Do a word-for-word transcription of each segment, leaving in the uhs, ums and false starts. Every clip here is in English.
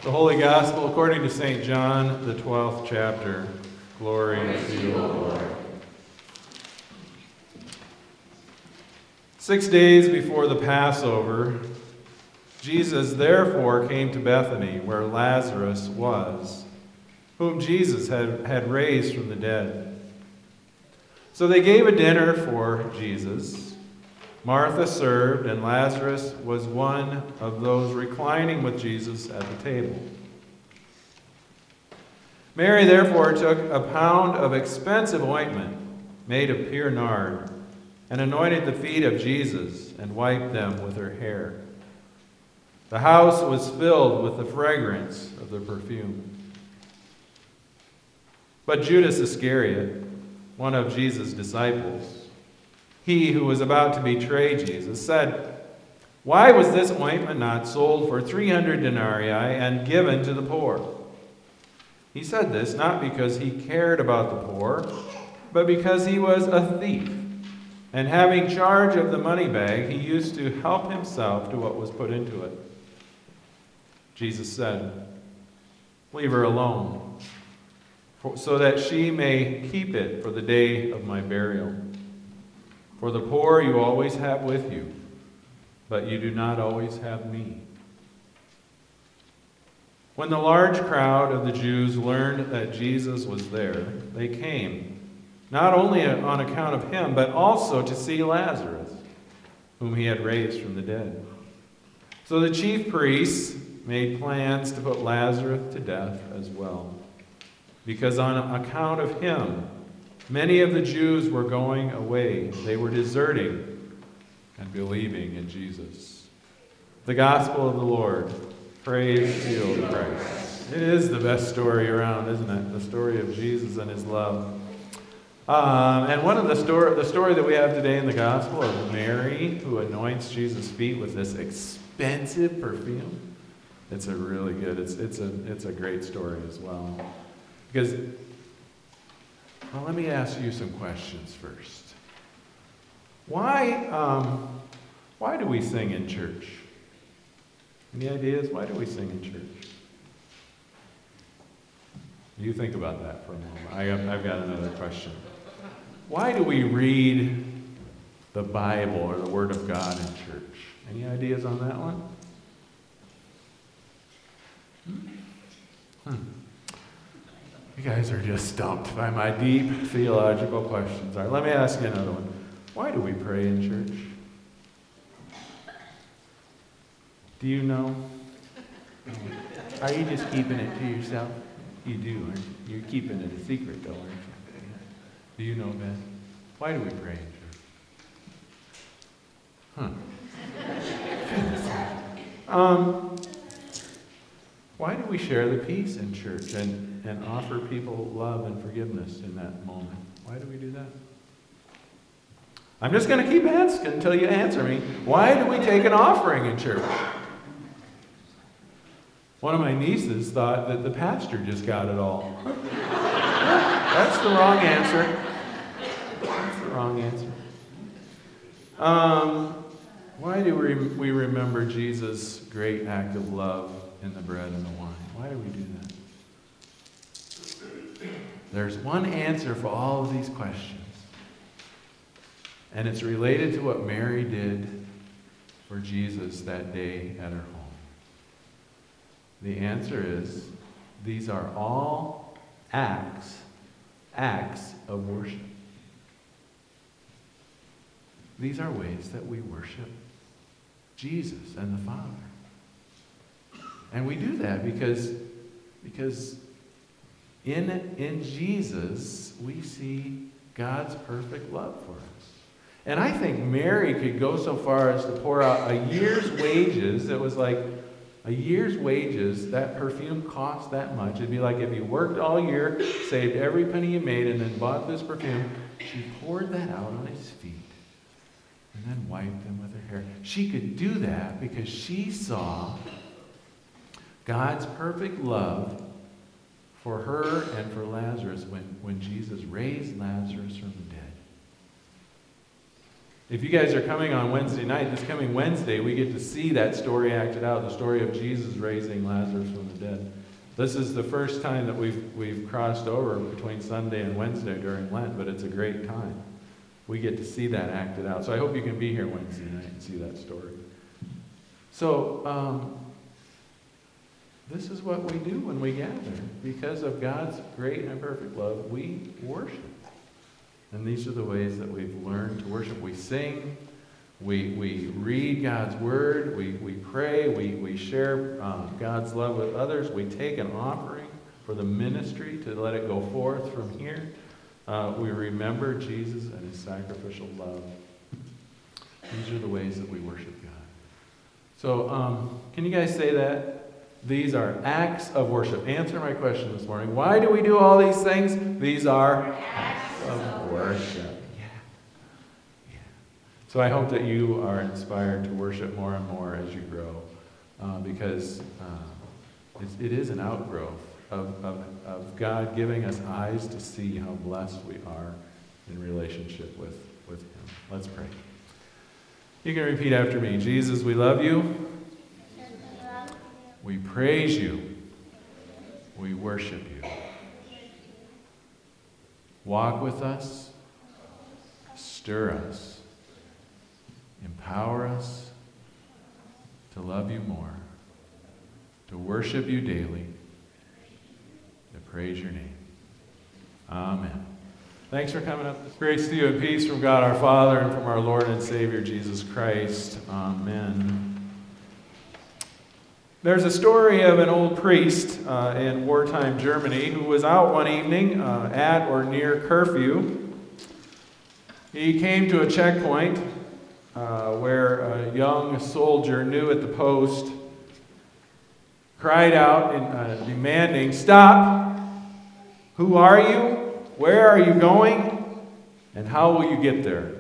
The Holy Gospel according to Saint John, the twelfth chapter. Glory to you, O Lord. Six days before the Passover, Jesus therefore came to Bethany, where Lazarus was, whom Jesus had, had raised from the dead. So they gave a dinner for Jesus. Martha served, and Lazarus was one of those reclining with Jesus at the table. Mary therefore took a pound of expensive ointment made of pure nard, and anointed the feet of Jesus, and wiped them with her hair. The house was filled with the fragrance of the perfume. But Judas Iscariot, one of Jesus' disciples, he who was about to betray Jesus, said, "Why was this ointment not sold for three hundred denarii and given to the poor?" He said this not because he cared about the poor, but because he was a thief, and having charge of the money bag, he used to help himself to what was put into it. Jesus said, "Leave her alone, for, so that she may keep it for the day of my burial. For the poor you always have with you, but you do not always have me." When the large crowd of the Jews learned that Jesus was there, they came, not only on account of him, but also to see Lazarus, whom he had raised from the dead. So the chief priests made plans to put Lazarus to death as well, because on account of him, many of the Jews were going away. They were deserting and believing in Jesus. The gospel of the Lord. Praise to you, O Christ. It is the best story around, isn't it? The story of Jesus and his love. Um, and one of the story, the story that we have today in the gospel of Mary, who anoints Jesus' feet with this expensive perfume. It's a really good, it's, it's, a, it's a great story as well. Because Well, let me ask you some questions first. Why, um, why do we sing in church? Any ideas? Why do we sing in church? You think about that for a moment. I have, I've got another question. Why do we read the Bible or the Word of God in church? Any ideas on that one? Hmm. You guys are just stumped by my deep theological questions. All right, let me ask you another one. Why do we pray in church? Do you know? Are you just keeping it to yourself? You do, aren't you? You're keeping it a secret, though, aren't you? Do you know, Ben? Why do we pray in church? Huh. um, why do we share the peace in church and, and offer people love and forgiveness in that moment? Why do we do that? I'm just going to keep asking until you answer me. Why do we take an offering in church? One of my nieces thought that the pastor just got it all. That's the wrong answer. That's the wrong answer. Um, why do we, we remember Jesus' great act of love in the bread and the wine? Why do we do that? There's one answer for all of these questions. And it's related to what Mary did for Jesus that day at her home. The answer is, these are all acts, acts of worship. These are ways that we worship Jesus and the Father. And we do that because, because in, in Jesus, we see God's perfect love for us. And I think Mary could go so far as to pour out a year's wages. It was like a year's wages, that perfume cost that much. It'd be like if you worked all year, saved every penny you made, and then bought this perfume. She poured that out on his feet and then wiped them with her hair. She could do that because she saw God's perfect love for her and for Lazarus when, when Jesus raised Lazarus from the dead. If you guys are coming on Wednesday night, this coming Wednesday, we get to see that story acted out, the story of Jesus raising Lazarus from the dead. This is the first time that we've we've crossed over between Sunday and Wednesday during Lent, but it's a great time. We get to see that acted out. So I hope you can be here Wednesday night and see that story. So um, this is what we do when we gather. Because of God's great and perfect love, we worship. And these are the ways that we've learned to worship. We sing, we we read God's word, we, we pray, we, we share um, God's love with others. We take an offering for the ministry to let it go forth from here. Uh, we remember Jesus and his sacrificial love. These are the ways that we worship God. So um, can you guys say that? These are acts of worship. Answer my question this morning. Why do we do all these things? These are acts of worship. Yeah. Yeah. So I hope that you are inspired to worship more and more as you grow, uh, because uh, it's, it is an outgrowth of, of, of God giving us eyes to see how blessed we are in relationship with, with him. Let's pray. You can repeat after me. Jesus, we love you. We praise you. We worship you. Walk with us. Stir us. Empower us to love you more. To worship you daily. To praise your name. Amen. Thanks for coming up. Grace to you and peace from God our Father and from our Lord and Savior Jesus Christ. Amen. There's a story of an old priest uh, in wartime Germany who was out one evening uh, at or near curfew. He came to a checkpoint uh, where a young soldier new at the post cried out, in, uh, demanding, "Stop! Who are you? Where are you going? And how will you get there?"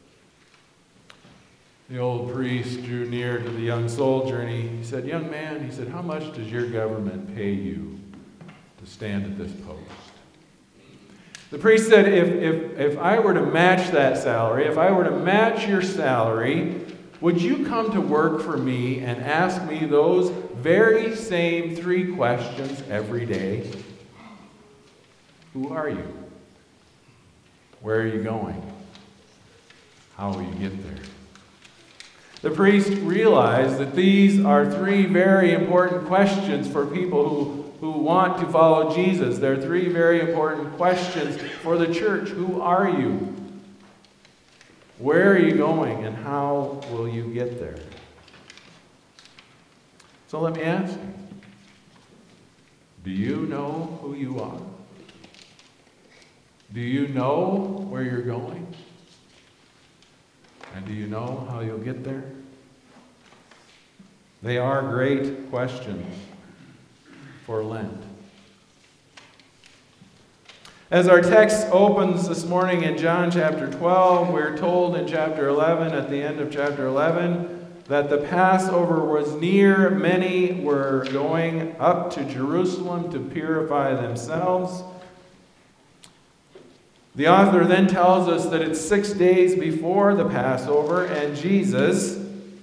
The old priest drew near to the young soldier and he, he said, "Young man," he said, "how much does your government pay you to stand at this post?" The priest said, if, if, if I were to match that salary, if I were to match your salary, would you come to work for me and ask me those very same three questions every day? Who are you? Where are you going? How will you get there? The priest realized that these are three very important questions for people who, who want to follow Jesus. They're three very important questions for the church. Who are you? Where are you going? And how will you get there? So let me ask you, do you know who you are? Do you know where you're going? And do you know how you'll get there? They are great questions for Lent. As our text opens this morning in John chapter twelve, we're told in chapter eleven, at the end of chapter eleven, that the Passover was near. Many were going up to Jerusalem to purify themselves. The author then tells us that it's six days before the Passover, and Jesus,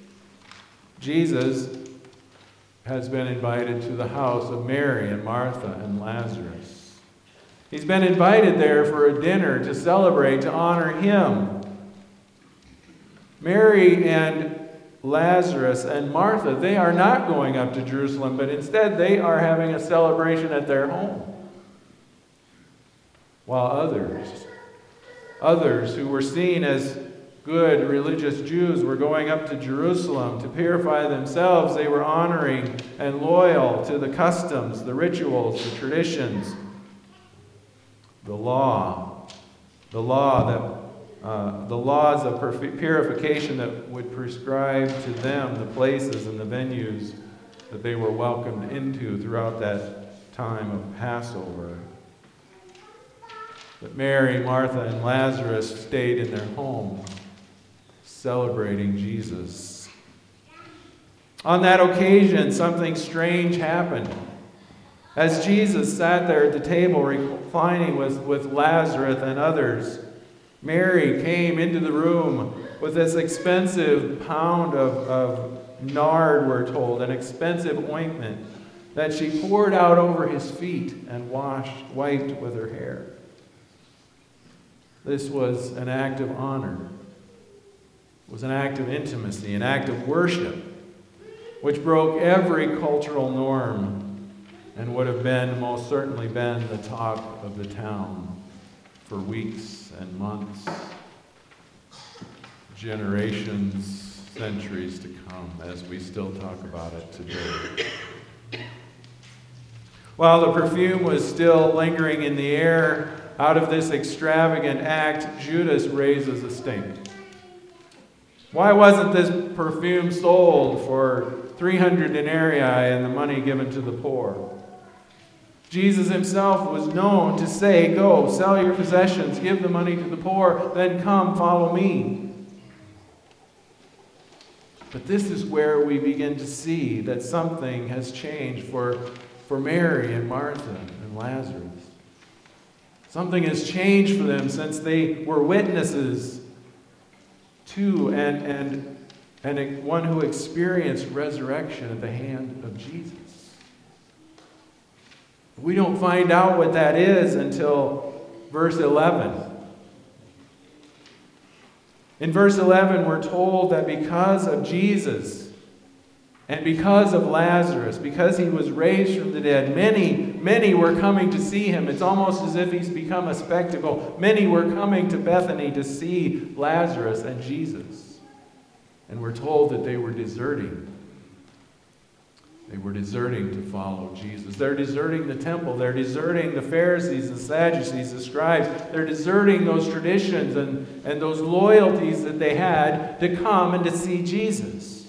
Jesus has been invited to the house of Mary and Martha and Lazarus. He's been invited there for a dinner to celebrate, to honor him. Mary and Lazarus and Martha, they are not going up to Jerusalem, but instead they are having a celebration at their home. While others, others who were seen as good religious Jews were going up to Jerusalem to purify themselves. They were honoring and loyal to the customs, the rituals, the traditions, the law, the law that, uh, the laws of purification that would prescribe to them the places and the venues that they were welcomed into throughout that time of Passover. But Mary, Martha, and Lazarus stayed in their home, celebrating Jesus. On that occasion, something strange happened. As Jesus sat there at the table reclining with, with Lazarus and others, Mary came into the room with this expensive pound of, of nard, we're told, an expensive ointment that she poured out over his feet and washed, wiped with her hair. This was an act of honor. It was an act of intimacy, an act of worship, which broke every cultural norm and would have been, most certainly been, the talk of the town for weeks and months, generations, centuries to come, as we still talk about it today. While the perfume was still lingering in the air, out of this extravagant act, Judas raises a stink. Why wasn't this perfume sold for three hundred denarii and the money given to the poor? Jesus himself was known to say, "Go, sell your possessions, give the money to the poor, then come, follow me." But this is where we begin to see that something has changed for, for Mary and Martha and Lazarus. Something has changed for them since they were witnesses to and, and, and one who experienced resurrection at the hand of Jesus. We don't find out what that is until verse eleven. In verse eleven, we're told that because of Jesus and because of Lazarus, because he was raised from the dead, many, many were coming to see him. It's almost as if he's become a spectacle. Many were coming to Bethany to see Lazarus and Jesus. And we're told that they were deserting. They were deserting to follow Jesus. They're deserting the temple. They're deserting the Pharisees, the Sadducees, the scribes. They're deserting those traditions and, and those loyalties that they had to come and to see Jesus.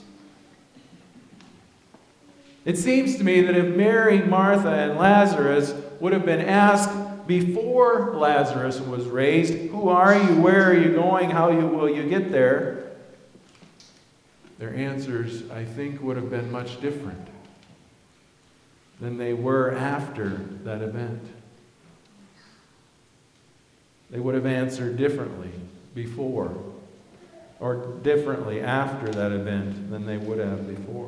It seems to me that if Mary, Martha, and Lazarus would have been asked before Lazarus was raised, "Who are you? Where are you going? How you, will you get there?" their answers, I think, would have been much different than they were after that event. They would have answered differently before, or differently after that event than they would have before.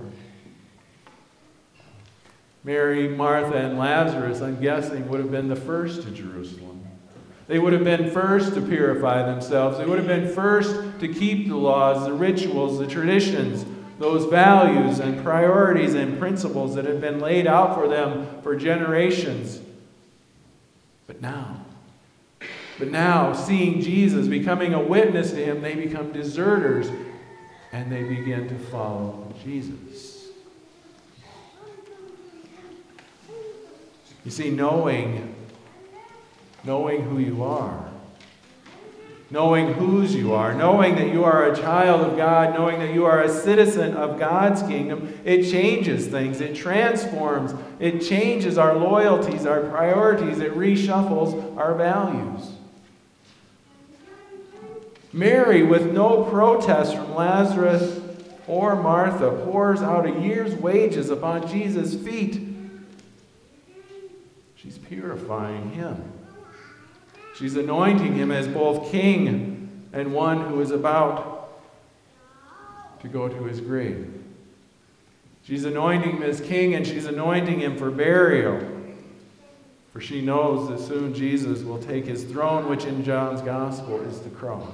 Mary, Martha, and Lazarus, I'm guessing, would have been the first to Jerusalem. They would have been first to purify themselves. They would have been first to keep the laws, the rituals, the traditions, those values and priorities and principles that had been laid out for them for generations. But now, but now, seeing Jesus, becoming a witness to him, they become deserters and they begin to follow Jesus. You see, knowing, knowing who you are, knowing whose you are, knowing that you are a child of God, knowing that you are a citizen of God's kingdom, it changes things. It transforms. It changes our loyalties, our priorities. It reshuffles our values. Mary, with no protest from Lazarus or Martha, pours out a year's wages upon Jesus' feet. She's purifying him. She's anointing him as both king and one who is about to go to his grave. She's anointing him as king, and she's anointing him for burial. For she knows that soon Jesus will take his throne, which in John's gospel is the cross.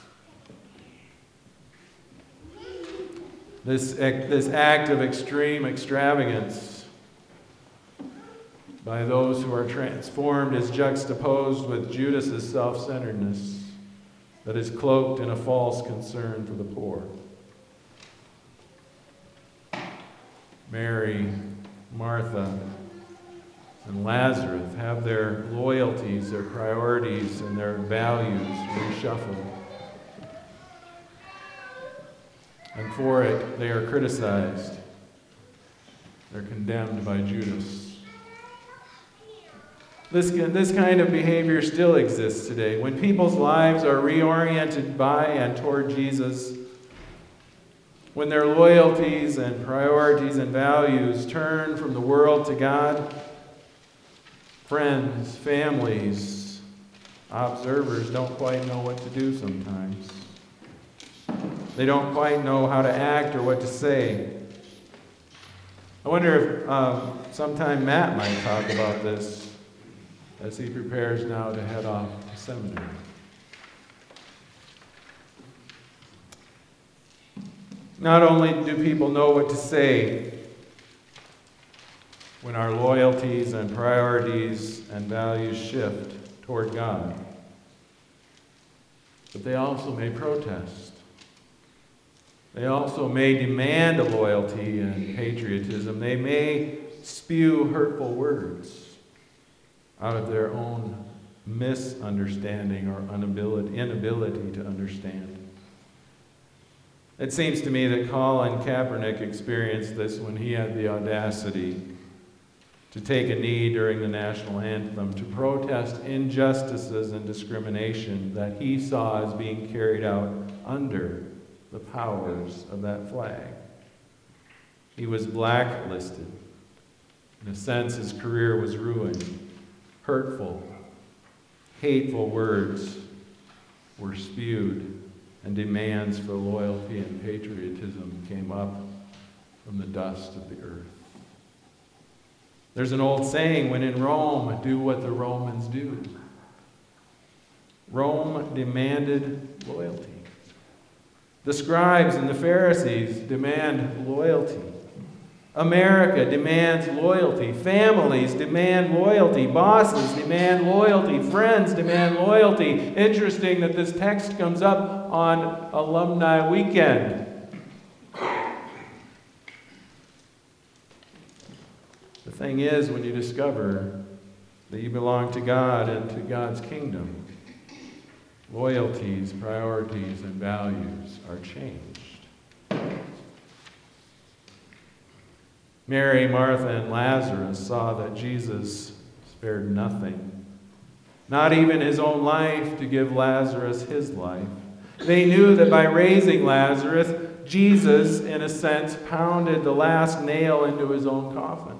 This, this act of extreme extravagance by those who are transformed is juxtaposed with Judas's self-centeredness that is cloaked in a false concern for the poor. Mary, Martha, and Lazarus have their loyalties, their priorities, and their values reshuffled. And for it, they are criticized. They're condemned by Judas. This, this kind of behavior still exists today. When people's lives are reoriented by and toward Jesus, when their loyalties and priorities and values turn from the world to God, friends, families, observers don't quite know what to do sometimes. They don't quite know how to act or what to say. I wonder if um, sometime Matt might talk about this as he prepares now to head off to seminary. Not only do people know what to say when our loyalties and priorities and values shift toward God, but they also may protest. They also may demand a loyalty and patriotism. They may spew hurtful words out of their own misunderstanding or inability to understand. It seems to me that Colin Kaepernick experienced this when he had the audacity to take a knee during the national anthem to protest injustices and discrimination that he saw as being carried out under the powers of that flag. He was blacklisted. In a sense, his career was ruined. Hurtful, hateful words were spewed, and demands for loyalty and patriotism came up from the dust of the earth. There's an old saying, when in Rome, do what the Romans do. Rome demanded loyalty. The scribes and the Pharisees demand loyalty. America demands loyalty. Families demand loyalty. Bosses demand loyalty. Friends demand loyalty. Interesting that this text comes up on Alumni Weekend. The thing is, when you discover that you belong to God and to God's kingdom, loyalties, priorities, and values are changed. Mary, Martha, and Lazarus saw that Jesus spared nothing, not even his own life, to give Lazarus his life. They knew that by raising Lazarus, Jesus, in a sense, pounded the last nail into his own coffin.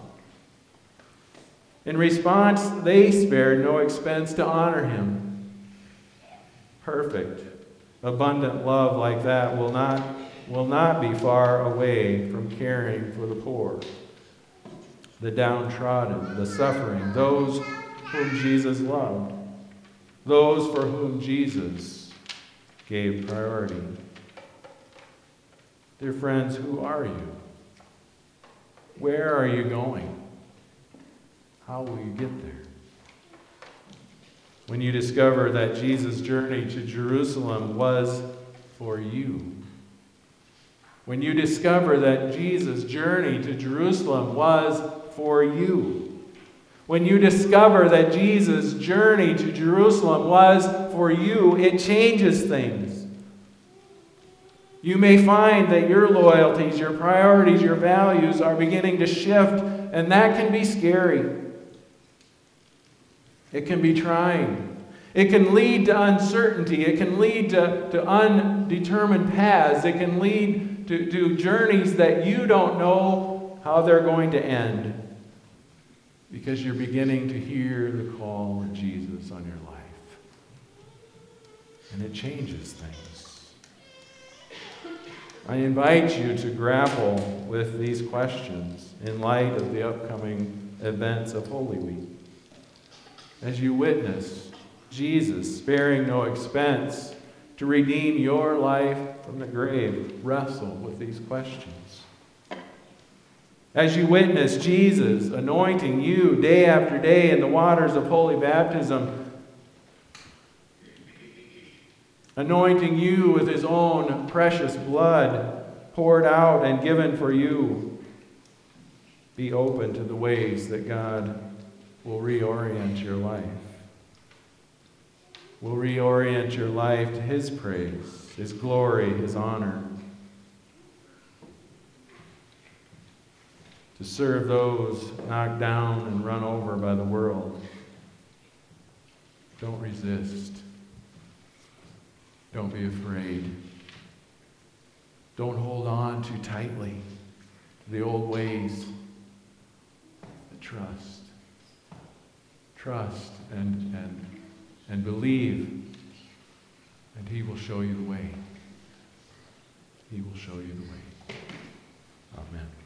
In response, they spared no expense to honor him. Perfect, abundant love like that will not, will not be far away from caring for the poor, the downtrodden, the suffering, those whom Jesus loved, those for whom Jesus gave priority. Dear friends, who are you? Where are you going? How will you get there? When you discover that Jesus' journey to Jerusalem was for you. When you discover that Jesus' journey to Jerusalem was for you. When you discover that Jesus' journey to Jerusalem was for you, it changes things. You may find that your loyalties, your priorities, your values are beginning to shift, and that can be scary. It can be trying. It can lead to uncertainty. It can lead to, to undetermined paths. It can lead to, to journeys that you don't know how they're going to end, because you're beginning to hear the call of Jesus on your life. And it changes things. I invite you to grapple with these questions in light of the upcoming events of Holy Week. As you witness Jesus sparing no expense to redeem your life from the grave, wrestle with these questions. As you witness Jesus anointing you day after day in the waters of holy baptism, anointing you with his own precious blood poured out and given for you, be open to the ways that God will reorient your life. Will reorient your life to his praise, his glory, his honor. To serve those knocked down and run over by the world. Don't resist. Don't be afraid. Don't hold on too tightly to the old ways. But trust. Trust and, and, and believe, and he will show you the way. He will show you the way. Amen.